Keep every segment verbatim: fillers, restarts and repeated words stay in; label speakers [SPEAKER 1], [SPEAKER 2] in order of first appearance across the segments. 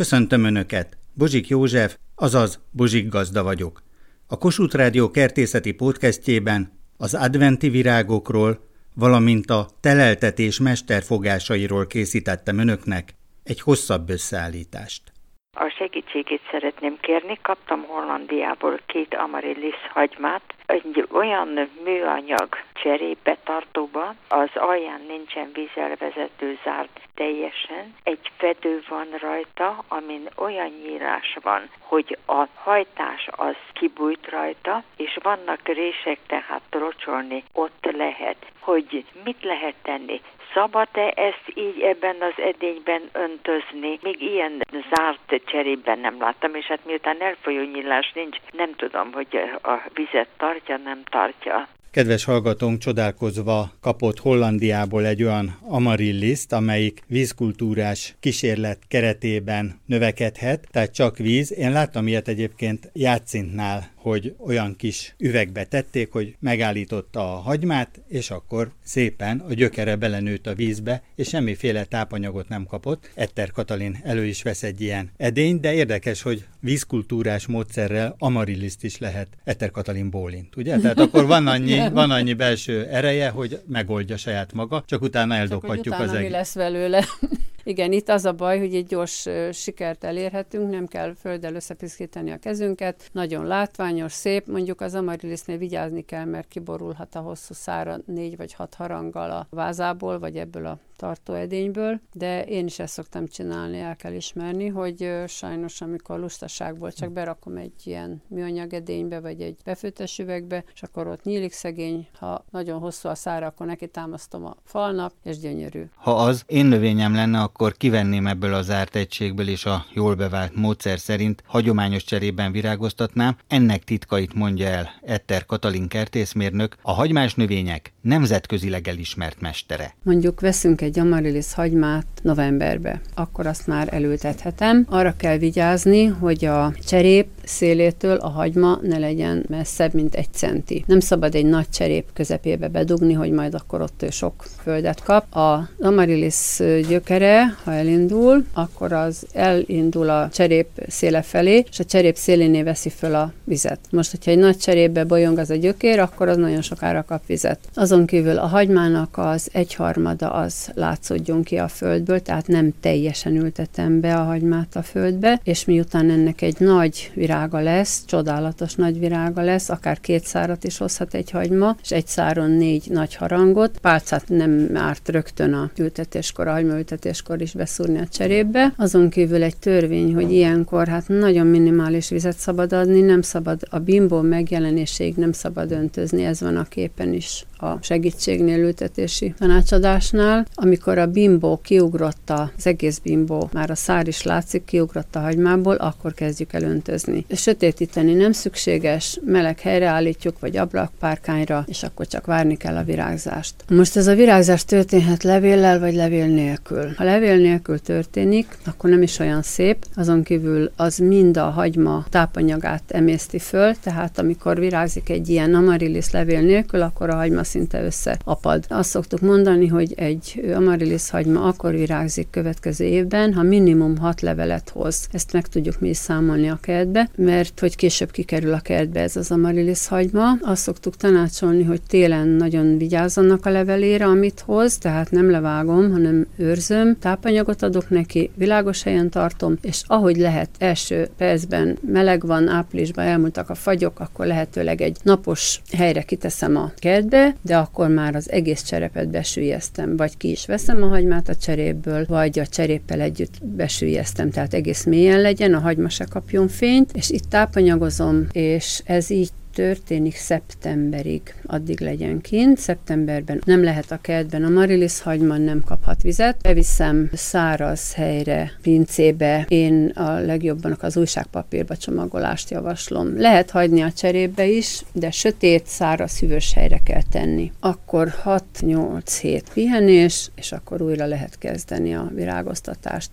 [SPEAKER 1] Köszöntöm Önöket! Bozsik József, azaz Bozsik Gazda vagyok. A Kossuth Rádió kertészeti podcastjében az adventi virágokról, valamint a teleltetés mesterfogásairól készítettem Önöknek egy hosszabb összeállítást.
[SPEAKER 2] A segítségét szeretném kérni, kaptam Hollandiából két amaryllis hagymát, egy olyan műanyag cserébe tartóba, az alján nincsen vízelvezető, zárt teljesen, egy fedő van rajta, amin olyan nyílás van, hogy a hajtás az kibújt rajta, és vannak rések, tehát locsolni ott lehet. Hogy mit lehet tenni? Szabad-e ezt így ebben az edényben öntözni? Még ilyen zárt cserében nem láttam, és hát miután elfolyó nyílás nincs, nem tudom, hogy a vizet tartja, nem tartja.
[SPEAKER 1] Kedves hallgatónk csodálkozva kapott Hollandiából egy olyan amarylliszt, amelyik vízkultúrás kísérlet keretében növekedhet, tehát csak víz. Én láttam ilyet egyébként Játszintnál, hogy olyan kis üvegbe tették, hogy megállította a hagymát, és akkor szépen a gyökere belenőtt a vízbe, és semmiféle tápanyagot nem kapott. Etter Katalin elő is vesz egy ilyen edényt, de érdekes, hogy vízkultúrás módszerrel amarylliszt is lehet. Etter Katalin bólint, ugye? Tehát akkor van annyi, van annyi belső ereje, hogy megoldja saját maga, csak utána eldobhatjuk
[SPEAKER 3] csak,
[SPEAKER 1] az egész.
[SPEAKER 3] Mi lesz belőle. Igen, itt az a baj, hogy egy gyors sikert elérhetünk, nem kell földdel összepiszkítani a kezünket, nagyon látványos, szép, mondjuk az amaryllisnél vigyázni kell, mert kiborulhat a hosszú szára négy vagy hat haranggal a vázából, vagy ebből a tartóedényből, de én is ezt szoktam csinálni, el kell ismerni, hogy sajnos amikor lustaságból csak berakom egy ilyen műanyag edénybe, vagy egy befőttes üvegbe, és akkor ott nyílik szegény, ha nagyon hosszú a szára, akkor neki támasztom a falnak, és gyönyörű.
[SPEAKER 4] Ha az én növényem lenne, akkor kivenném ebből a zárt egységből, és a jól bevált módszer szerint hagyományos cserében virágoztatnám. Ennek titkait mondja el Etter Katalin kertészmérnök, a hagymás növények nemzetközileg elismert mestere.
[SPEAKER 3] Mondjuk veszünk egy amaryllis hagymát novemberbe, akkor azt már elültethetem. Arra kell vigyázni, hogy a cserép szélétől a hagyma ne legyen messzebb, mint egy centi. Nem szabad egy nagy cserép közepébe bedugni, hogy majd akkor ott ő sok földet kap. Az amaryllis gyökere, ha elindul, akkor az elindul a cserép széle felé, és a cserép szélénél veszi föl a vizet. Most, hogyha egy nagy cserépbe bolyong az a gyökér, akkor az nagyon sokára kap vizet. Azon kívül a hagymának az egyharmada az látszódjon ki a földből, tehát nem teljesen ültetem be a hagymát a földbe, és miután ennek egy nagy virága lesz, csodálatos nagy virága lesz, akár két szárat is hozhat egy hagyma, és egy száron négy nagy harangot. Pálcát nem árt rögtön a ültetéskor, a hagymaültetéskor is beszúrni a cserépbe. Azon kívül egy törvény, hogy ilyenkor hát nagyon minimális vizet szabad adni, nem szabad a bimbó megjelenéséig nem szabad öntözni, ez van a képen is a segítségnél, ültetési tanácsadásnál. Amikor a bimbó kiugrott, az egész bimbó, már a szár is látszik, kiugrott a hagymából, akkor kezdjük el öntözni. Sötétíteni nem szükséges, meleg helyre állítjuk, vagy ablakpárkányra, és akkor csak várni kell a virágzást. Most ez a virágzás történhet levéllel, vagy levél nélkül. Ha levél nélkül történik, akkor nem is olyan szép, azon kívül az mind a hagyma tápanyagát emészti föl, tehát amikor virágzik egy ilyen amaryllis levél nélkül, akkor a hagyma szinte összeapad. Azt szoktuk mondani, hogy egy amaryllis hagyma akkor virágzik következő évben, ha minimum hat levelet hoz. Ezt meg tudjuk mi is számolni a kertbe, mert hogy később kikerül a kertbe ez az amaryllis hagyma. Azt szoktuk tanácsolni, hogy télen nagyon vigyázzanak a levelére, amit hoz, tehát nem levágom, hanem őrzöm, tápanyagot adok neki, világos helyen tartom, és ahogy lehet első percben meleg van, áprilisban elmúltak a fagyok, akkor lehetőleg egy napos helyre kiteszem a kertbe, de akkor már az egész cserepet besüllyesztem, vagy ki is veszem a hagymát a cserépből, vagy a cseréppel együtt besüllyesztem, tehát egész mélyen legyen, a hagyma se kapjon fényt, és itt tápanyagozom, és ez így történik szeptemberig, addig legyen kint. Szeptemberben nem lehet a kertben amaryllis hagyma, nem kaphat vizet. Beviszem száraz helyre, pincébe. Én a legjobban az újságpapírba csomagolást javaslom. Lehet hagyni a cserépbe is, de sötét, száraz, hűvös helyre kell tenni. Akkor hat-nyolc hét pihenés, és akkor újra lehet kezdeni a virágoztatást.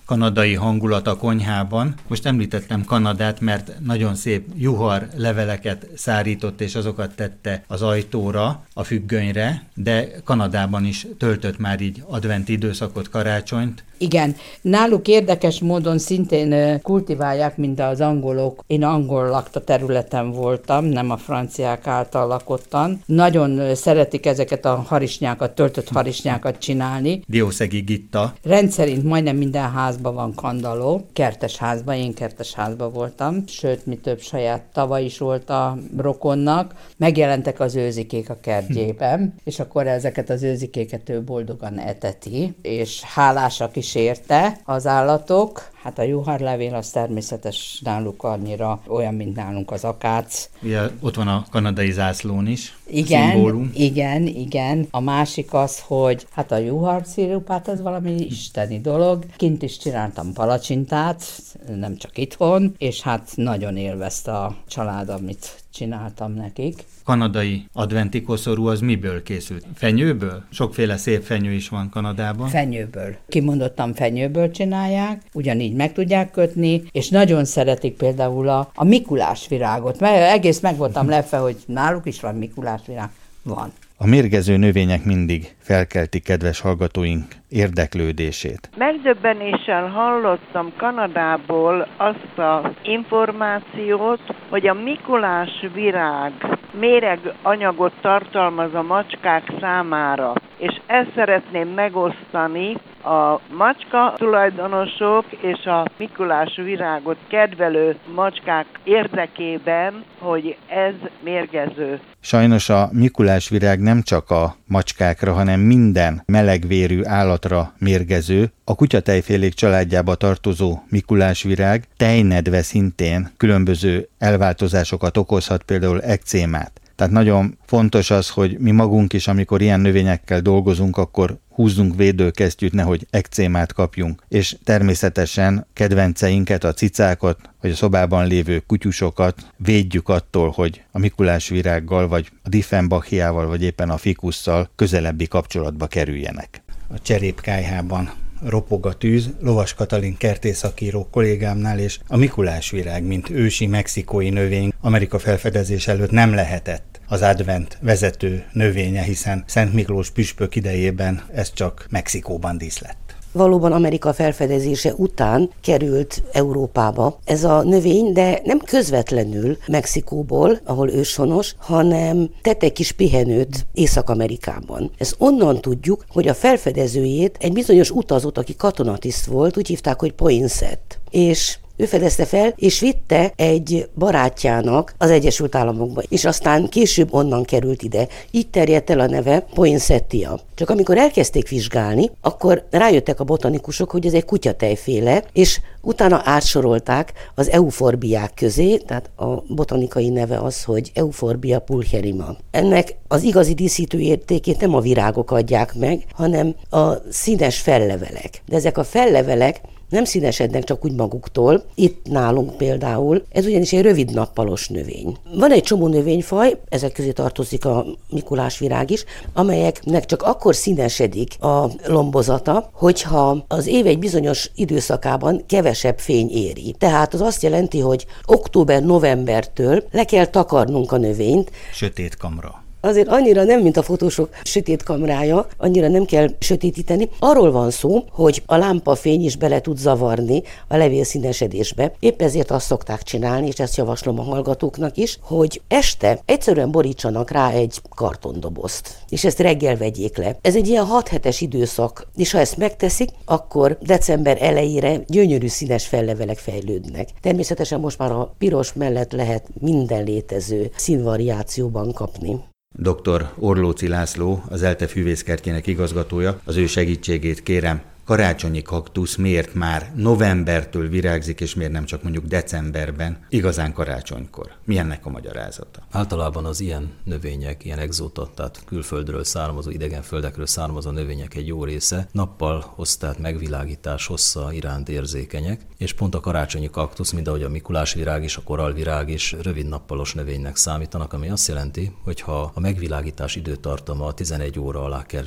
[SPEAKER 1] kanadai hangulat a konyhában. Most említettem Kanadát, mert nagyon szép juhar leveleket szárított, és azokat tette az ajtóra, a függönyre, de Kanadában is töltött már így adventi időszakot, karácsonyt.
[SPEAKER 5] Igen, náluk érdekes módon szintén kultiválják, mint az angolok. Én angol lakta területen voltam, nem a franciák által lakottan. Nagyon szeretik ezeket a harisnyákat, töltött harisnyákat csinálni.
[SPEAKER 1] Diószegi Gitta.
[SPEAKER 5] Rendszerint majdnem minden házban van kandalló, kertes házban, én kertes házban voltam, sőt, mi több saját tava is volt a rokonnak. Megjelentek az őzikék a kertjében, és akkor ezeket az őzikéket ő boldogan eteti, és hálásak is érte az állatok. Hát a juharlevél az természetes náluk annyira olyan, mint nálunk az akác.
[SPEAKER 1] Ugye ott van a kanadai zászlón is.
[SPEAKER 5] Igen,
[SPEAKER 1] szimbólum.
[SPEAKER 5] igen, igen. A másik az, hogy hát a juhar szirupát az valami isteni dolog. Kint is csináltam palacsintát, nem csak itthon, és hát nagyon élvezte a család, amit csináltam nekik.
[SPEAKER 1] Kanadai adventi koszorú az miből készült? Fenyőből? Sokféle szép fenyő is van Kanadában.
[SPEAKER 5] Fenyőből. Kimondottan fenyőből csinálják, ugyanígy meg tudják kötni, és nagyon szeretik például a, a Mikulás virágot, mert egész meg voltam lepve, hogy náluk is van Mikulás virág. Van.
[SPEAKER 4] A mérgező növények mindig felkeltik kedves hallgatóink érdeklődését.
[SPEAKER 6] Megdöbbenéssel hallottam Kanadából azt az információt, hogy a Mikulás virág méreganyagot tartalmaz a macskák számára, és ezt szeretném megosztani a macska tulajdonosok és a Mikulás virágot kedvelő macskák érdekében, hogy ez mérgező.
[SPEAKER 4] Sajnos a Mikulás virág nem csak a macskákra, hanem minden melegvérű állatra mérgező. A kutyatejfélék családjába tartozó Mikulás virág tejnedve szintén különböző elváltozásokat okozhat, például ekcémát. Tehát nagyon fontos az, hogy mi magunk is, amikor ilyen növényekkel dolgozunk, akkor húzzunk védőkesztyűt, nehogy ekcémát kapjunk. És természetesen kedvenceinket, a cicákat, vagy a szobában lévő kutyusokat védjük attól, hogy a Mikulás virággal, vagy a Diffenbachiával, vagy éppen a fikusszal közelebbi kapcsolatba kerüljenek.
[SPEAKER 1] A cserépkályhában ropog a tűz, Lovas Katalin kertészakíró kollégámnál, és a Mikulás virág, mint ősi mexikói növény, Amerika felfedezés előtt nem lehetett az advent vezető növénye, hiszen Szent Miklós püspök idejében ez csak Mexikóban díszlett.
[SPEAKER 7] Valóban Amerika felfedezése után került Európába ez a növény, de nem közvetlenül Mexikóból, ahol őshonos, hanem tett egy kis pihenőt Észak-Amerikában. Ezt onnan tudjuk, hogy a felfedezőjét egy bizonyos utazót, aki katonatiszt volt, úgy hívták, hogy Poinsett. És ő fedezte fel, és vitte egy barátjának az Egyesült Államokba, és aztán később onnan került ide. Így terjedt el a neve Poinsettia. Csak amikor elkezdték vizsgálni, akkor rájöttek a botanikusok, hogy ez egy kutyatejféle, és utána átsorolták az euforbiák közé, tehát a botanikai neve az, hogy Euphorbia pulcherrima. Ennek az igazi díszítő értékét nem a virágok adják meg, hanem a színes fellevelek. De ezek a fellevelek nem színesednek csak úgy maguktól, itt nálunk például, ez ugyanis egy rövid nappalos növény. Van egy csomó növényfaj, ezek közé tartozik a Mikulás virág is, amelyeknek csak akkor színesedik a lombozata, hogyha az év egy bizonyos időszakában kevesebb fény éri. Tehát az azt jelenti, hogy október-novembertől le kell takarnunk a növényt.
[SPEAKER 1] Sötét kamra.
[SPEAKER 7] Azért annyira nem, mint a fotósok sötét kamrája, annyira nem kell sötétíteni. Arról van szó, hogy a lámpafény is bele tud zavarni a levélszínesedésbe. Épp ezért azt szokták csinálni, és ezt javaslom a hallgatóknak is, hogy este egyszerűen borítsanak rá egy kartondobozt, és ezt reggel vegyék le. Ez egy ilyen hat hetes időszak, és ha ezt megteszik, akkor december elejére gyönyörű színes fellevelek fejlődnek. Természetesen most már a piros mellett lehet minden létező színvariációban kapni.
[SPEAKER 1] doktor Orlóczy László, az ELTE fűvészkertjének igazgatója, az ő segítségét kérem. Karácsonyi kaktusz miért már novembertől virágzik, és miért nem csak mondjuk decemberben, igazán karácsonykor? Mi ennek a magyarázata?
[SPEAKER 8] Általában az ilyen növények, ilyen exóta, tehát külföldről származó, idegen földekről származó növények egy jó része nappal tehát megvilágítás hossza iránt érzékenyek, és pont a karácsonyi kaktusz, mint ahogy a Mikulás virág is, a korallvirág is rövid nappalos növénynek számítanak, ami azt jelenti, hogy ha a megvilágítás időtartama tizenegy óra alá kerül,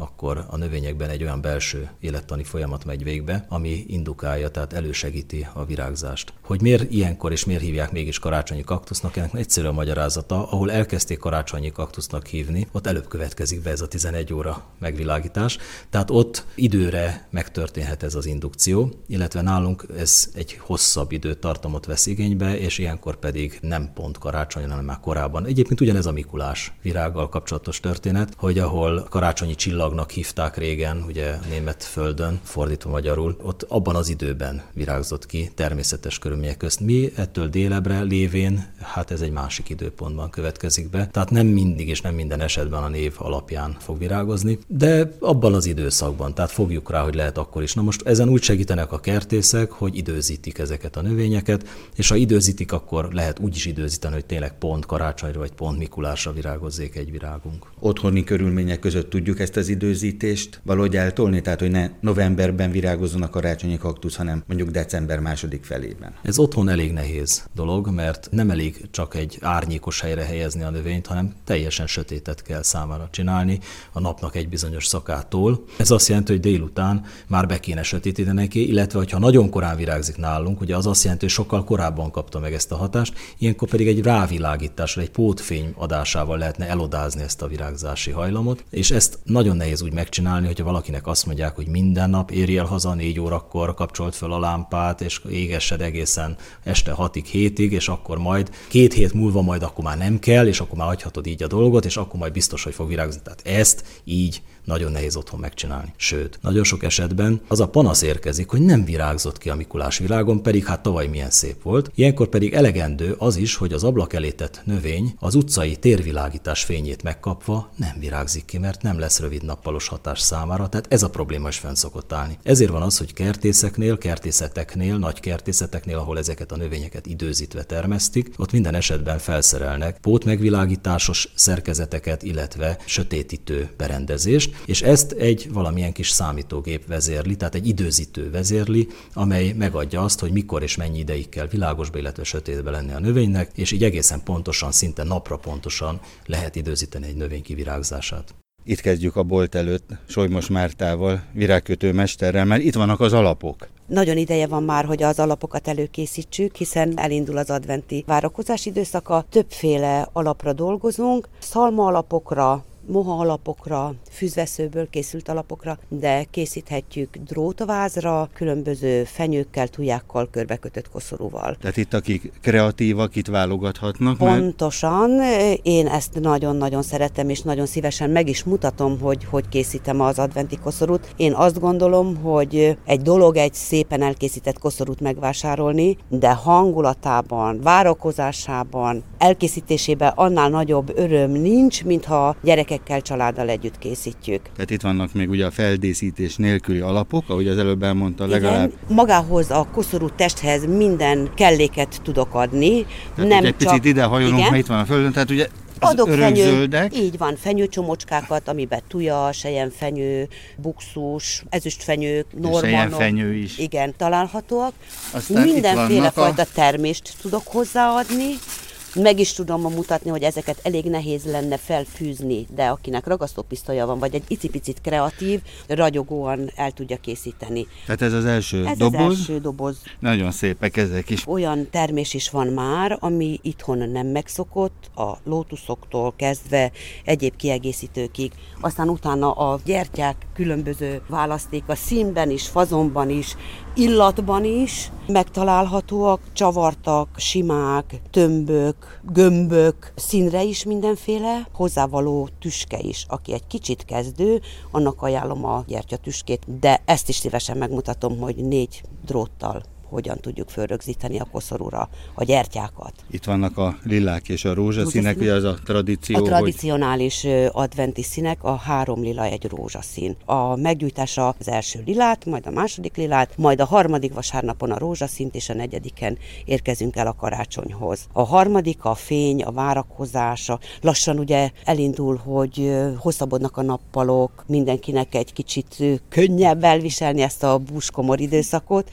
[SPEAKER 8] akkor a növényekben egy olyan belső élettani folyamat megy végbe, ami indukálja, tehát elősegíti a virágzást. Hogy miért ilyenkor és miért hívják mégis karácsonyi kaktusznak, ennek egyszerű a magyarázata, ahol elkezdték karácsonyi kaktusznak hívni, ott előbb következik be ez a tizenegy óra megvilágítás, tehát ott időre megtörténhet ez az indukció, illetve nálunk ez egy hosszabb időtartamot vesz igénybe, és ilyenkor pedig nem pont karácsony, hanem már korábban. Egyébként ugyanez a Mikulás virággal kapcsolatos történet, hogy ahol karácsonyi csillagnak hívták régen, ugye német földön, fordítva magyarul, ott abban az időben virágzott ki természetes körülmények közt. Mi ettől délebbre lévén, hát ez egy másik időpontban következik be, tehát nem mindig és nem minden esetben a név alapján fog virágozni, de abban az időszakban, tehát fogjuk rá, hogy lehet akkor is. Na most ezen úgy segítenek a kertészek, hogy időzítik ezeket a növényeket, és ha időzítik, akkor lehet úgy is időzíteni, hogy tényleg pont karácsonyra vagy pont Mikulásra virágozzék egy virágunk.
[SPEAKER 1] Otthoni körülmények között tudjuk ezt az időzítést valahogy eltolni, tehát hogy ne novemberben virágozzon a karácsonyi kaktusz, hanem mondjuk december második felében.
[SPEAKER 8] Ez otthon elég nehéz dolog, mert nem elég csak egy árnyékos helyre helyezni a növényt, hanem teljesen sötétet kell számára csinálni a napnak egy bizonyos szakától. Ez azt jelenti, hogy délután már be kéne sötétíteni neki, illetve hogyha nagyon korán virágzik nálunk, ugye az azt jelenti, hogy sokkal korábban kapta meg ezt a hatást, ilyenkor pedig egy rávilágítással, egy pótfény adásával lehetne elodázni ezt a virágzási hajlamot, és ezt nagyon nehéz úgy megcsinálni, hogyha valakinek azt mondják, hogy minden nap érj el haza négy órakor, kapcsolt föl a lámpát, és égessed egészen este hatig, hétig, és akkor majd két hét múlva majd akkor már nem kell, és akkor már hagyhatod így a dolgot, és akkor majd biztos, hogy fog virágozni. Tehát ezt így nagyon nehéz otthon megcsinálni. Sőt, nagyon sok esetben az a panasz érkezik, hogy nem virágzott ki a Mikulás virágon, pedig hát tavaly milyen szép volt. Ilyenkor pedig elegendő az is, hogy az ablak elé tett növény az utcai térvilágítás fényét megkapva nem virágzik ki, mert nem lesz rövid nappalos hatás számára, tehát ez a probléma is fenn szokott állni. Ezért van az, hogy kertészeknél, kertészeteknél, nagy kertészeteknél, ahol ezeket a növényeket időzítve termesztik, ott minden esetben felszerelnek pótmegvilágításos szerkezeteket, illetve sötétítő berendezést, és ezt egy valamilyen kis számítógép vezérli, tehát egy időzítő vezérli, amely megadja azt, hogy mikor és mennyi ideig kell világosba, illetve sötétbe lenni a növénynek, és így egészen pontosan, szinte napra pontosan lehet időzíteni egy növény kivirágzását.
[SPEAKER 1] Itt kezdjük a bolt előtt Solymos Mártával, virágkötő mesterrel, mert itt vannak az alapok.
[SPEAKER 9] Nagyon ideje van már, hogy az alapokat előkészítsük, hiszen elindul az adventi várakozás időszaka. Többféle alapra dolgozunk, szalma alapokra, moha alapokra, füzveszőből készült alapokra, de készíthetjük drótavázra, különböző fenyőkkel, tujákkal, körbekötött koszorúval.
[SPEAKER 1] Tehát itt akik kreatívak, itt válogathatnak?
[SPEAKER 9] Pontosan, mert... én ezt nagyon-nagyon szeretem, és nagyon szívesen meg is mutatom, hogy hogy készítem az adventi koszorút. Én azt gondolom, hogy egy dolog egy szépen elkészített koszorút megvásárolni, de hangulatában, várakozásában, elkészítésében annál nagyobb öröm nincs, mintha gyerekekkel, családdal együtt készítjük.
[SPEAKER 1] Tehát itt vannak még ugye a feldíszítés nélküli alapok, ahogy az előbb elmondta, legalább.
[SPEAKER 9] Igen, magához a koszorú testhez minden kelléket tudok adni.
[SPEAKER 1] Tehát
[SPEAKER 9] nem
[SPEAKER 1] egy
[SPEAKER 9] csak...
[SPEAKER 1] picit ide hajolunk, mert itt van a földön, tehát ugye az
[SPEAKER 9] Adok
[SPEAKER 1] örökzöldek.
[SPEAKER 9] Fenyő, így van, fenyőcsomocskákat, amiben tuja, selyemfenyő, buxus, ezüstfenyő, normanok.
[SPEAKER 1] Selyemfenyő is.
[SPEAKER 9] Igen, találhatóak.
[SPEAKER 1] Aztán
[SPEAKER 9] mindenféle fajta
[SPEAKER 1] a...
[SPEAKER 9] termést tudok hozzáadni. Meg is tudom mutatni, hogy ezeket elég nehéz lenne felfűzni, de akinek ragasztópisztolya van, vagy egy icipicit kreatív, ragyogóan el tudja készíteni.
[SPEAKER 1] Tehát ez az első
[SPEAKER 9] ez
[SPEAKER 1] doboz?
[SPEAKER 9] Ez az első doboz.
[SPEAKER 1] Nagyon szépek ezek is.
[SPEAKER 9] Olyan termés is van már, ami itthon nem megszokott, a lótuszoktól kezdve egyéb kiegészítőkig. Aztán utána a gyertyák különböző választék a színben is, fazonban is, illatban is megtalálhatóak, csavartak, simák, tömbök, gömbök, színre is mindenféle, hozzávaló tüske is. Aki egy kicsit kezdő, annak ajánlom a gyertyatüskét, de ezt is szívesen megmutatom, hogy négy dróttal hogyan tudjuk fölrögzíteni a koszorúra a gyertyákat.
[SPEAKER 1] Itt vannak a lilák és a rózsaszínek, ugye az a tradíció,
[SPEAKER 9] A tradicionális hogy... adventi színek, a három lila egy rózsaszín. A meggyújtásra az első lilát, majd a második lilát, majd a harmadik vasárnapon a rózsaszínt, és a negyediken érkezünk el a karácsonyhoz. A harmadik a fény, a várakozása. Lassan ugye elindul, hogy hosszabbodnak a nappalok, mindenkinek egy kicsit könnyebb elviselni ezt a búskomor időszakot,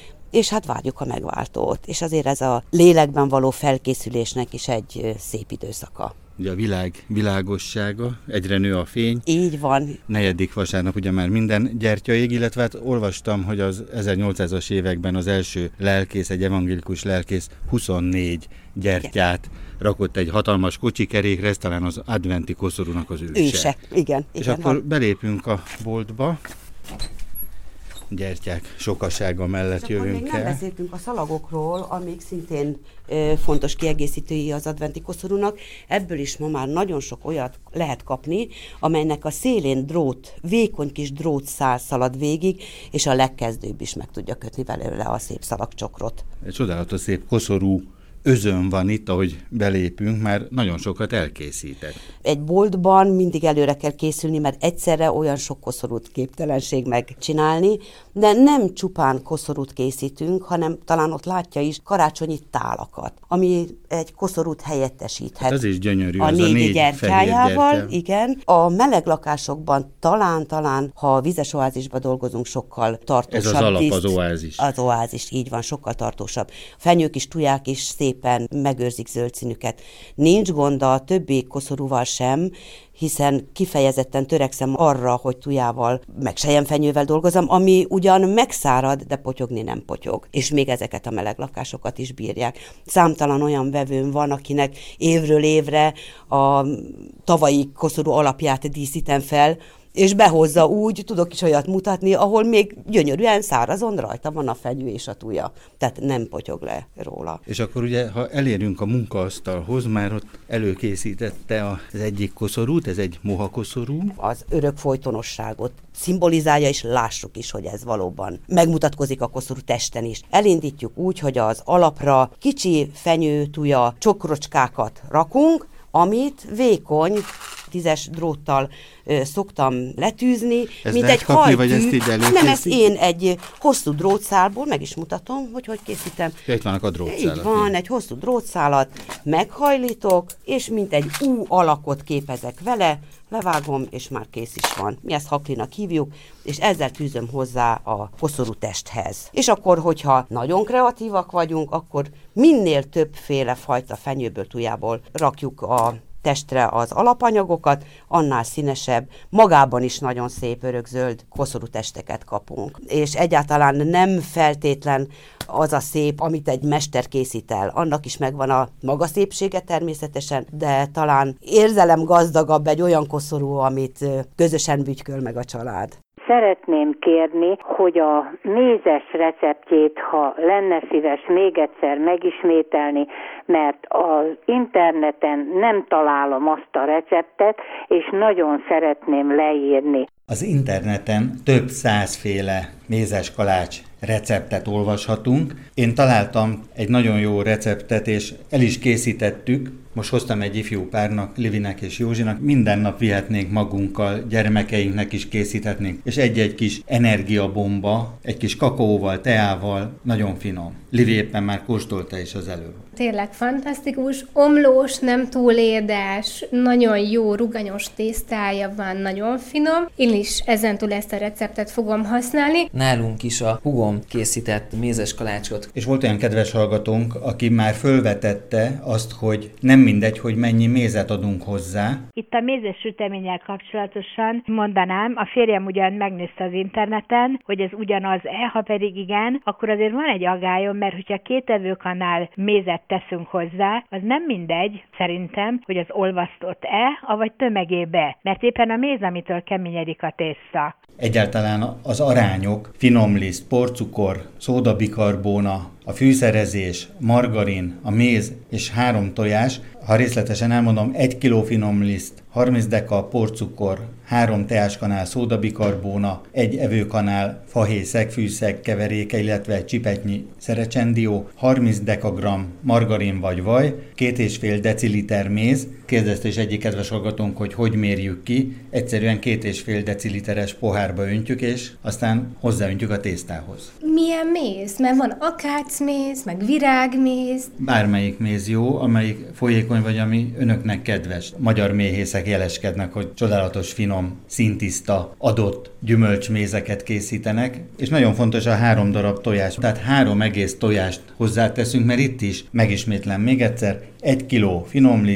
[SPEAKER 9] és hát várjuk a megváltót, és azért ez a lélekben való felkészülésnek is egy szép időszaka.
[SPEAKER 1] ugye a világ világossága, egyre nő a fény.
[SPEAKER 9] Így van.
[SPEAKER 1] Negyedik vasárnap ugye már minden gyertya ég, illetve hát olvastam, hogy az ezernyolcszázas években az első lelkész, egy evangélikus lelkész huszonnégy gyertyát rakott egy hatalmas kocsikerékre, ez talán az adventi koszorúnak az őse.
[SPEAKER 9] Őse, igen.
[SPEAKER 1] És
[SPEAKER 9] igen,
[SPEAKER 1] akkor
[SPEAKER 9] ha...
[SPEAKER 1] belépünk a boltba, gyertyák sokasága mellett
[SPEAKER 9] és
[SPEAKER 1] jövünk
[SPEAKER 9] még
[SPEAKER 1] el.
[SPEAKER 9] nem beszéltünk a szalagokról, amik szintén ö, fontos kiegészítői az adventi koszorúnak. Ebből is ma már nagyon sok olyat lehet kapni, amelynek a szélén drót, vékony kis drótszál szalad végig, és a legkezdőbb is meg tudja kötni belőle a szép szalagcsokrot.
[SPEAKER 1] Egy csodálatos szép koszorú özön van itt, ahogy belépünk, már nagyon sokat elkészített.
[SPEAKER 9] Egy boltban mindig előre kell készülni, mert egyszerre olyan sok koszorút képtelenség megcsinálni, de nem csupán koszorút készítünk, hanem talán ott látja is karácsonyi tálakat, ami egy koszorút helyettesíthet.
[SPEAKER 1] Hát az is gyönyörű,
[SPEAKER 9] a
[SPEAKER 1] az
[SPEAKER 9] négy,
[SPEAKER 1] a négy
[SPEAKER 9] gyertyájával,
[SPEAKER 1] gyertya.
[SPEAKER 9] igen. A meleg lakásokban talán-talán, ha a vizes oázisban dolgozunk, sokkal tartósabb.
[SPEAKER 1] Ez az alap,
[SPEAKER 9] díszt,
[SPEAKER 1] az oázis.
[SPEAKER 9] Az oázis, így van, sokkal tartósabb. Fenyők is, tuják is szépen megőrzik zöld színüket. Nincs gond a többi koszorúval sem, hiszen kifejezetten törekszem arra, hogy tujával, meg selyemfenyővel dolgozom, ami ugyan megszárad, de potyogni nem potyog. És még ezeket a meleg lakásokat is bírják. Számtalan olyan vevőm van, akinek évről évre a tavalyi koszorú alapját díszítem fel, és behozza úgy, tudok is olyat mutatni, ahol még gyönyörűen szárazon rajta van a fenyő és a tuja. Tehát nem potyog le róla.
[SPEAKER 1] És akkor ugye, ha elérünk a munkaasztalhoz, már ott előkészítette az egyik koszorút, ez egy moha koszorú.
[SPEAKER 9] Az örök folytonosságot szimbolizálja, és lássuk is, hogy ez valóban megmutatkozik a koszorú testen is. Elindítjuk úgy, hogy az alapra kicsi fenyő, tuja, csokrocskákat rakunk, amit vékony tízes dróttal ö, szoktam letűzni,
[SPEAKER 1] ez
[SPEAKER 9] mint
[SPEAKER 1] lehet
[SPEAKER 9] egy
[SPEAKER 1] kapni,
[SPEAKER 9] hajtű.
[SPEAKER 1] vagy ezt így
[SPEAKER 9] Nem, ezt én egy hosszú drótszálból, meg is mutatom, hogy hogy készítem.
[SPEAKER 1] Ja, itt vannak a drótszálak.
[SPEAKER 9] Így van, egy hosszú drótszálat meghajlítok, és mint egy U alakot képezek vele, levágom, és már kész is van. Mi ezt haklinak hívjuk, és ezzel tűzöm hozzá a koszorú testhez. És akkor, hogyha nagyon kreatívak vagyunk, akkor minél többféle fajta fenyőből, tujából rakjuk a testre az alapanyagokat, annál színesebb, magában is nagyon szép örökzöld koszorú testeket kapunk. És egyáltalán nem feltétlen az a szép, amit egy mester készít el. Annak is megvan a maga szépsége természetesen, de talán érzelem gazdagabb egy olyan koszorú, amit közösen bütyköl meg a család.
[SPEAKER 10] Szeretném kérni, hogy a mézes receptjét, ha lenne szíves, még egyszer megismételni, mert az interneten nem találom azt a receptet, és nagyon szeretném leírni.
[SPEAKER 1] Az interneten több százféle mézes kalács receptet olvashatunk. Én találtam egy nagyon jó receptet, és el is készítettük. Most hoztam egy ifjú párnak, Livinek és Józsinak. Minden nap vihetnénk magunkkal, gyermekeinknek is készíthetnénk. És egy-egy kis energiabomba, egy kis kakaóval, teával, nagyon finom. Livi éppen már kóstolta is az előbb.
[SPEAKER 11] Tényleg fantasztikus, omlós, nem túl édes, nagyon jó, ruganyos tésztája van, nagyon finom. Én is ezentúl ezt a receptet fogom használni.
[SPEAKER 12] Nálunk is a hugom készített mézes kalácsot.
[SPEAKER 1] És volt olyan kedves hallgatónk, aki már fölvetette azt, hogy nem mindegy, hogy mennyi mézet adunk hozzá.
[SPEAKER 13] Itt a mézes süteménnyel kapcsolatosan mondanám, a férjem ugyan megnézte az interneten, hogy ez ugyanaz-e, ha pedig igen, akkor azért van egy aggályom, mert hogyha két evőkanál mézet teszünk hozzá, az nem mindegy, szerintem, hogy az olvasztott-e, avagy tömegébe, mert éppen a méz, amitől keményedik a tészta.
[SPEAKER 1] Egyáltalán az arányok, finomliszt, porcukor, szódabikarbóna, a fűszerezés, margarin, a méz és három tojás, ha részletesen elmondom, egy kiló finomliszt, harminc deka porcukor, három teáskanál szódabikarbóna, egy evőkanál fahéj szegfűszeg keveréke, illetve egy csipetnyi szerecsendió, harminc dekagramm margarin vagy vaj, két és fél deciliter méz. Kérdezte is egyik kedves hallgatónk, hogy hogy mérjük ki. Egyszerűen két és fél deciliteres pohárba öntjük, és aztán hozzáöntjük a tésztához.
[SPEAKER 11] Milyen méz? Mert van akácméz, meg virágméz.
[SPEAKER 1] Bármelyik méz jó, amelyik folyékony vagy ami önöknek kedves. Magyar méhészek jeleskednek, hogy csodálatos, finom, színtiszta, adott gyümölcsmézeket készítenek, és nagyon fontos a három darab tojás. Tehát három egész tojást hozzáteszünk, mert itt is, megismétlem még egyszer, egy kiló finomliszt,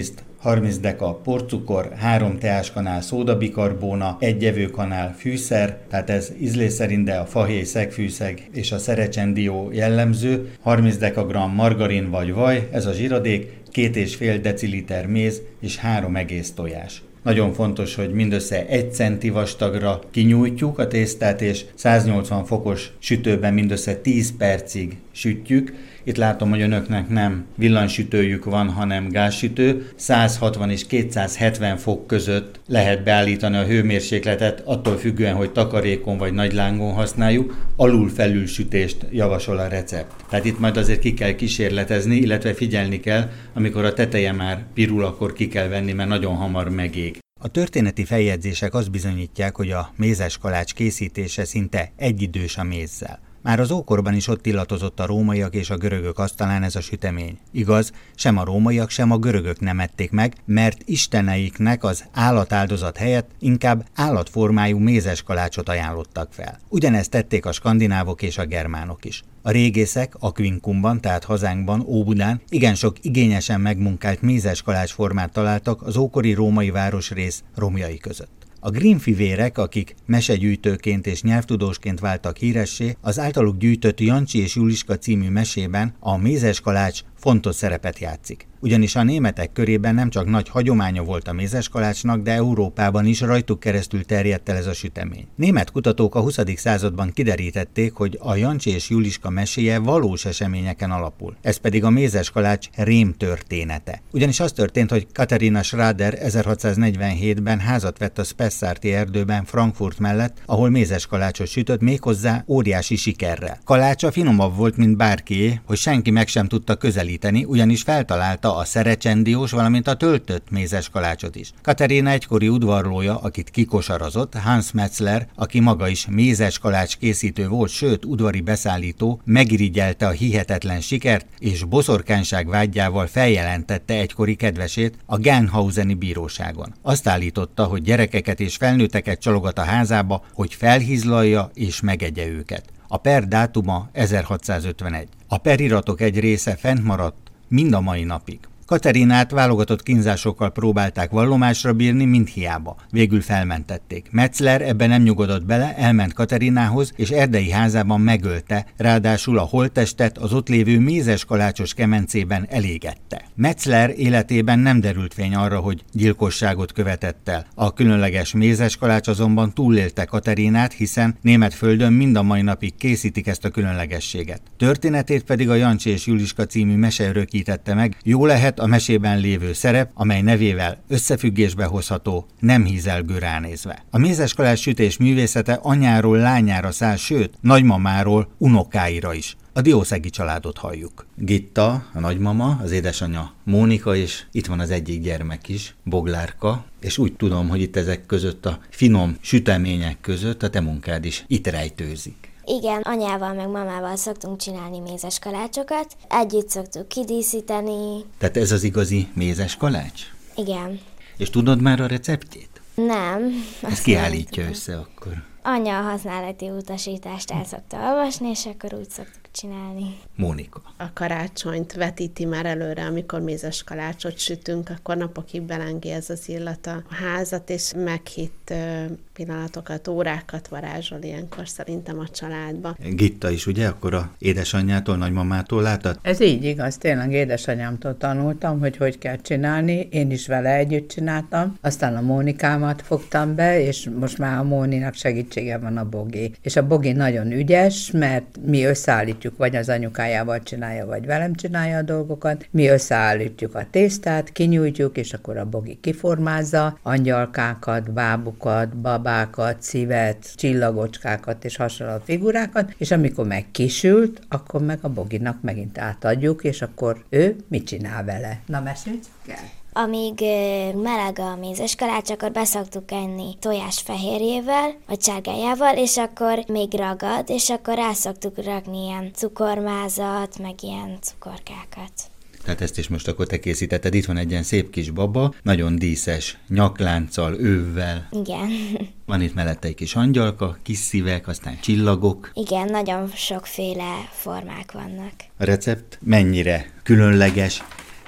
[SPEAKER 1] harminc deka porcukor, három teáskanál szódabikarbóna, egy evőkanál fűszer, tehát ez ízlés szerint, de a fahéj, szegfűszeg és a szerecsendió jellemző, harminc dekagramm margarin vagy vaj, ez a zsíradék, két és fél deciliter méz és három egész tojás. Nagyon fontos, hogy mindössze egy centi vastagra kinyújtjuk a tésztát, és száznyolcvan fokos sütőben mindössze tíz percig sütjük. Itt látom, hogy önöknek nem villanysütőjük van, hanem gázsütő. száz hatvan és kétszázhetven fok között lehet beállítani a hőmérsékletet, attól függően, hogy takarékon vagy nagy lángon használjuk. Alul-felül sütést javasol a recept. Tehát itt majd azért ki kell kísérletezni, illetve figyelni kell, amikor a teteje már pirul, akkor ki kell venni, mert nagyon hamar megég.
[SPEAKER 4] A történeti feljegyzések azt bizonyítják, hogy a mézes kalács készítése szinte egyidős a mézzel. Már az ókorban is ott illatozott a rómaiak és a görögök asztalán ez a sütemény. Igaz, sem a rómaiak, sem a görögök nem ették meg, mert isteneiknek az állatáldozat helyett inkább állatformájú mézes kalácsot ajánlottak fel. Ugyanezt tették a skandinávok és a germánok is. A régészek Aquincumban, tehát hazánkban, Óbudán igen sok igényesen megmunkált mézes kalács formát találtak az ókori római városrész romjai között. A Grimm fivérek, akik mesegyűjtőként és nyelvtudósként váltak híressé, az általuk gyűjtött Jancsi és Juliska című mesében a mézes kalács fontos szerepet játszik. Ugyanis a németek körében nem csak nagy hagyománya volt a mézes kalácsnak, de Európában is rajtuk keresztül terjedt el ez a sütemény. Német kutatók a huszadik században kiderítették, hogy a Jancsi és Juliska meséje valós eseményeken alapul. Ez pedig a mézes kalács rém története. Ugyanis az történt, hogy Katharina Schrader ezerhatszáznegyvenhétben házat vett a Spessarti erdőben Frankfurt mellett, ahol mézes kalácsot sütött, méghozzá óriási sikerrel. Kalácsa finomabb volt, mint bárkié, hogy senki meg sem tudta közelíteni, ugyanis feltalálta a szerecsendiós, valamint a töltött mézes kalácsot is. Katerina egykori udvarlója, akit kikosarazott, Hans Metzler, aki maga is mézes kalács készítő volt, sőt udvari beszállító, megirigyelte a hihetetlen sikert, és boszorkányság vágyával feljelentette egykori kedvesét a Genhauseni bíróságon. Azt állította, hogy gyerekeket és felnőtteket csalogat a házába, hogy felhizlalja és megegye őket. A per dátuma ezerhatszázötvenegy. A periratok egy része fent maradt mind a mai napig. Katerinát válogatott kínzásokkal próbálták vallomásra bírni, mind hiába. Végül felmentették. Metzler ebben nem nyugodott bele, elment Katerinához, és erdei házában megölte, ráadásul a holttestet az ott lévő mézes kalácsos kemencében elégette. Metzler életében nem derült fény arra, hogy gyilkosságot követett el. A különleges mézes kalács azonban túlélte Katerinát, hiszen német földön mind a mai napig készítik ezt a különlegességet. Történetét pedig a Jancsi és Juliska című mese örökítette meg. Jó lehet, a mesében lévő szerep, amely nevével összefüggésbe hozható, nem hízelgő ránézve. A mézes kalács sütés művészete anyáról lányára száll, sőt, nagymamáról unokáira is. A Diószegi családot halljuk. Gitta, a nagymama, az édesanyja Mónika, és itt van az egyik gyermek is, Boglárka, és úgy tudom, hogy itt ezek között a finom sütemények között a te munkád is itt rejtőzik.
[SPEAKER 14] Igen, anyával meg mamával szoktunk csinálni mézes kalácsokat, együtt szoktuk kidíszíteni.
[SPEAKER 4] Tehát ez az igazi mézes kalács?
[SPEAKER 14] Igen.
[SPEAKER 4] És tudod már a receptjét?
[SPEAKER 14] Nem.
[SPEAKER 4] Ez kiállítja össze akkor.
[SPEAKER 14] Anya a használati utasítást el szokta olvasni, és akkor úgy szoktuk csinálni.
[SPEAKER 4] Mónika.
[SPEAKER 15] A karácsonyt vetíti már előre, amikor mézes kalácsot sütünk, akkor napokig belengi ez az illat a házat, és meghitt pillanatokat, órákat varázsol ilyenkor szerintem a családba.
[SPEAKER 4] Gitta is, ugye? Akkor a édesanyjától, nagymamától láttad?
[SPEAKER 5] Ez így igaz, tényleg édesanyámtól tanultam, hogy hogy kell csinálni, én is vele együtt csináltam, aztán a Mónikámat fogtam be, és most már a Móninak segítsége van a Bogi. És a Bogi nagyon ügyes, mert mi összeállítjuk, vagy az anyukájával csinálja, vagy velem csinálja a dolgokat, mi összeállítjuk a tésztát, kinyújtjuk, és akkor a Bogi kiformázza, angyalkákat, bábukat, babákat, szívet, csillagocskákat és hasonló figurákat, és amikor meg kisült, akkor meg a Boginak megint átadjuk, és akkor ő mit csinál vele? Na, mesélj kell.
[SPEAKER 14] Amíg meleg a mézes kalács, akkor beszoktuk enni tojás fehérjével, vagy sárgájával, és akkor még ragad, és akkor rá szoktuk rakni ilyen cukormázat, meg ilyen cukorkákat.
[SPEAKER 4] Tehát ezt is most akkor te készítetted. Itt van egy ilyen szép kis baba, nagyon díszes nyaklánccal, ővvel.
[SPEAKER 14] Igen.
[SPEAKER 4] Van itt mellette egy kis angyalka, kis szívek, aztán csillagok.
[SPEAKER 14] Igen, nagyon sokféle formák vannak.
[SPEAKER 4] A recept mennyire különleges,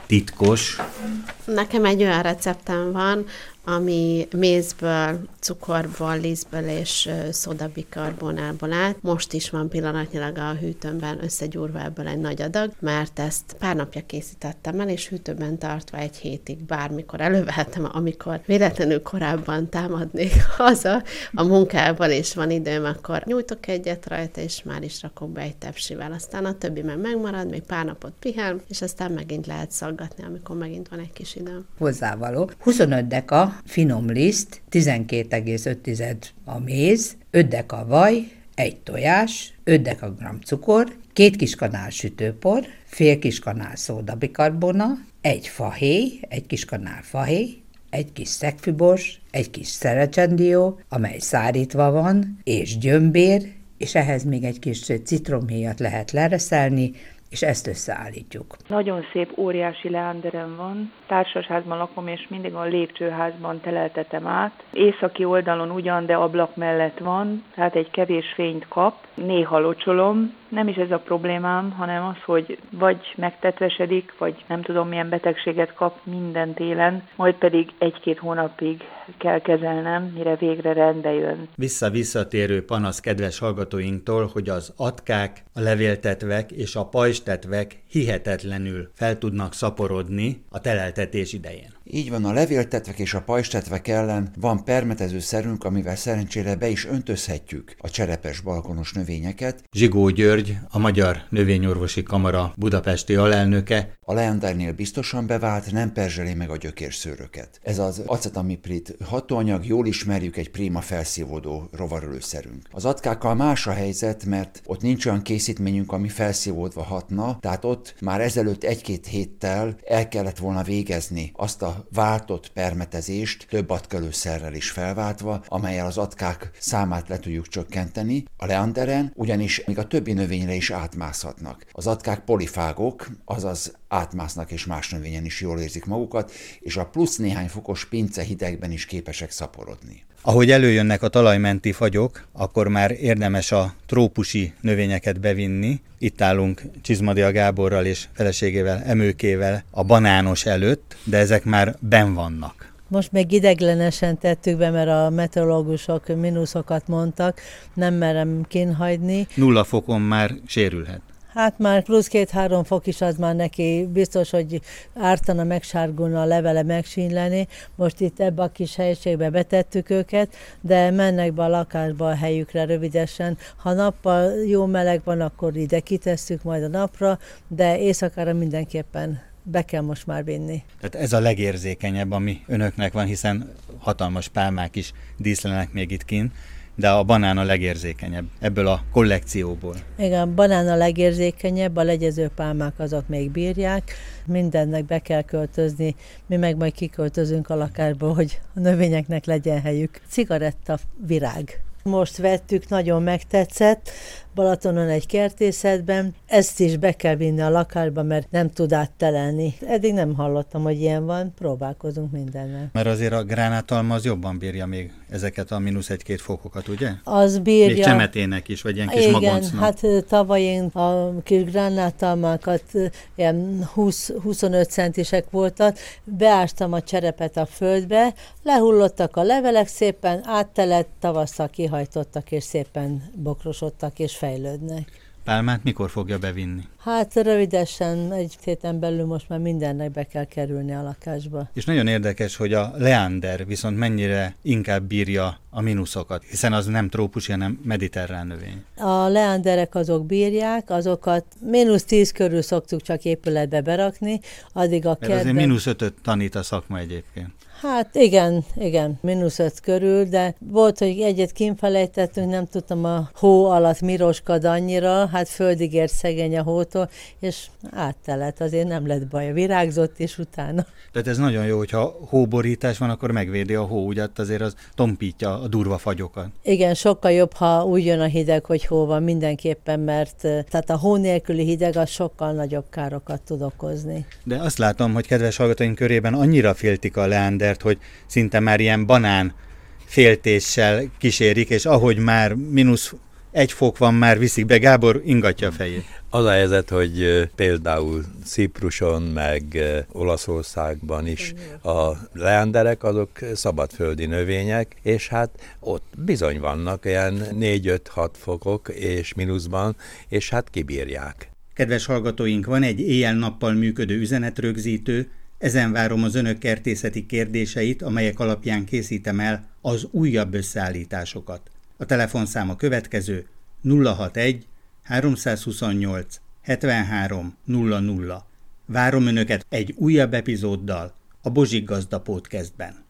[SPEAKER 1] titkos.
[SPEAKER 15] Nekem egy olyan receptem van, ami mézből, cukorból, lisztből és szódabikarbonálból áll. Most is van pillanatnyilag a hűtőmben összegyúrva ebből egy nagy adag, mert ezt pár napja készítettem el, és hűtőben tartva egy hétig bármikor elővehetem, amikor véletlenül korábban támadnék haza a munkában, és van időm, akkor nyújtok egyet rajta, és már is rakok be egy tepsivel. Aztán a többi meg megmarad, még pár napot pihen, és aztán megint lehet szaggatni, amikor megint van egy kis időm.
[SPEAKER 5] Hozzávaló. huszonöt deka finom liszt, tizenkét egész öt a méz, öt deka vaj, egy tojás, öt deka gram cukor, két kis kanál sütőpor, fél kis kanál szódabikarbona, egy fahéj, egy kis kanál fahéj, egy kis szegfűbors, egy kis szerecsendió, amely szárítva van, és gyömbér, és ehhez még egy kis citromhéjat lehet lereszelni, és ezt összeállítjuk.
[SPEAKER 16] Nagyon szép, óriási leánderem van. Társasházban lakom, és mindig a lépcsőházban teleltetem át. Északi oldalon ugyan, de ablak mellett van, tehát egy kevés fényt kap. Néha locsolom. Nem is ez a problémám, hanem az, hogy vagy megtetvesedik, vagy nem tudom milyen betegséget kap minden télen, majd pedig egy-két hónapig kell kezelnem, mire végre rendbe jön.
[SPEAKER 1] Vissza-visszatérő panasz kedves hallgatóinktól, hogy az atkák, a levéltetvek és a pajzstetvek hihetetlenül fel tudnak szaporodni a teleltetés idején.
[SPEAKER 17] Így van, a levéltetvek és a pajzstetvek ellen van permetező szerünk, amivel szerencsére be is öntözhetjük a cserepes balkonos növényeket.
[SPEAKER 1] Zsigó György, a Magyar Növényorvosi Kamara budapesti alelnöke.
[SPEAKER 17] A leandernél biztosan bevált, nem perzseli meg a gyökérszőröket. Ez az acetamiprid hatóanyag, jól ismerjük, egy prima felszívódó rovarölőszerünk. Az atkákkal más a helyzet, mert ott nincs olyan készítményünk, ami felszívódva hatna, tehát ott már ezelőtt egy-két héttel el kellett volna végezni azt a váltott permetezést több atkalőszerrel is felváltva, amellyel az atkák számát le tudjuk csökkenteni. A leanderen ugyanis még a többi növényre is átmászhatnak. Az atkák polifágok, azaz átmásznak és más növényen is jól érzik magukat, és a plusz néhány fokos pince hidegben is képesek szaporodni.
[SPEAKER 1] Ahogy előjönnek a talajmenti fagyok, akkor már érdemes a trópusi növényeket bevinni. Itt állunk Csizmadia Gáborral és feleségével, Emőkével a banános előtt, de ezek már benn vannak.
[SPEAKER 18] Most még ideglenesen tettük be, mert a meteorológusok mínuszokat mondtak, nem merem kínhagyni.
[SPEAKER 1] Nulla fokon már sérülhet.
[SPEAKER 18] Hát már plusz két-három fok is az már neki biztos, hogy ártana, megsárgulna a levele, megsínyleni. Most itt ebbe a kis helyiségbe betettük őket, de mennek be a lakásba a helyükre rövidesen. Ha nappal jó meleg van, akkor ide kitesszük majd a napra, de éjszakára mindenképpen be kell most már vinni.
[SPEAKER 1] Tehát ez a legérzékenyebb, ami önöknek van, hiszen hatalmas pálmák is díszlenek még itt kint, de a banán a legérzékenyebb ebből a kollekcióból.
[SPEAKER 18] Igen, a banán a legérzékenyebb, a legyező pálmák azok még bírják, mindennek be kell költözni, mi meg majd kiköltözünk a lakásból, hogy a növényeknek legyen helyük. Cigaretta virág. Most vettük, nagyon megtetszett, Balatonon egy kertészetben, ezt is be kell vinni a lakásba, mert nem tud áttelelni. Eddig nem hallottam, hogy ilyen van, próbálkozunk mindennel.
[SPEAKER 1] Mert azért a gránátalma az jobban bírja még ezeket a mínusz egy-két fokokat, ugye?
[SPEAKER 18] Az bírja.
[SPEAKER 1] Még csemetének is, vagy ilyen kis
[SPEAKER 18] igen,
[SPEAKER 1] magoncnak.
[SPEAKER 18] Hát tavaly én a kis gránátalmákat ilyen húsz-huszonöt centisek voltak, beástam a cserepet a földbe, lehullottak a levelek szépen, áttelett, tavasszal kihajtottak, és szépen bokrosodtak, és fejlődnek.
[SPEAKER 1] Pálmát mikor fogja bevinni?
[SPEAKER 18] Hát rövidesen, egy héten belül most már mindennek be kell kerülni a lakásba.
[SPEAKER 1] És nagyon érdekes, hogy a leander viszont mennyire inkább bírja a mínuszokat, hiszen az nem trópusi, hanem mediterrán növény.
[SPEAKER 18] A leanderek azok bírják, azokat mínusz tíz körül szoktuk csak épületbe berakni, addig a
[SPEAKER 1] Mert
[SPEAKER 18] kertben...
[SPEAKER 1] azért mínusz ötöt tanít a szakma egyébként.
[SPEAKER 18] Hát igen, igen, mínusz öt körül, de volt, hogy egyet kínfelejtettünk, nem tudtam a hó alatt miroskad annyira, hát földig ért szegény a hótól, és áttelett, azért nem lett baj, virágzott is utána.
[SPEAKER 1] Tehát ez nagyon jó, hogyha hóborítás van, akkor megvédi a hó, ugye azért az tompítja a durva fagyokat.
[SPEAKER 18] Igen, sokkal jobb, ha úgy jön a hideg, hogy hó van mindenképpen, mert tehát a hó nélküli hideg az sokkal nagyobb károkat tud okozni.
[SPEAKER 1] De azt látom, hogy kedves hallgatóink körében annyira féltik a leandert, hogy szinte már ilyen banán féltéssel kísérik, és ahogy már mínusz egy fok van, már viszik be. Gábor ingatja a fejét.
[SPEAKER 19] Az a helyzet, hogy például Cipruson, meg Olaszországban is a leanderek azok szabadföldi növények, és hát ott bizony vannak ilyen négy-öt-hat fokok és mínuszban, és hát kibírják.
[SPEAKER 1] Kedves hallgatóink, van egy éjjel-nappal működő üzenetrögzítő, ezen várom az önök kertészeti kérdéseit, amelyek alapján készítem el az újabb összeállításokat. A telefonszám a következő: nulla hatvanegy háromszázhuszonnyolc hetvenhárom nulla nulla. Várom önöket egy újabb epizóddal a Bozsik Gazda Podcastben.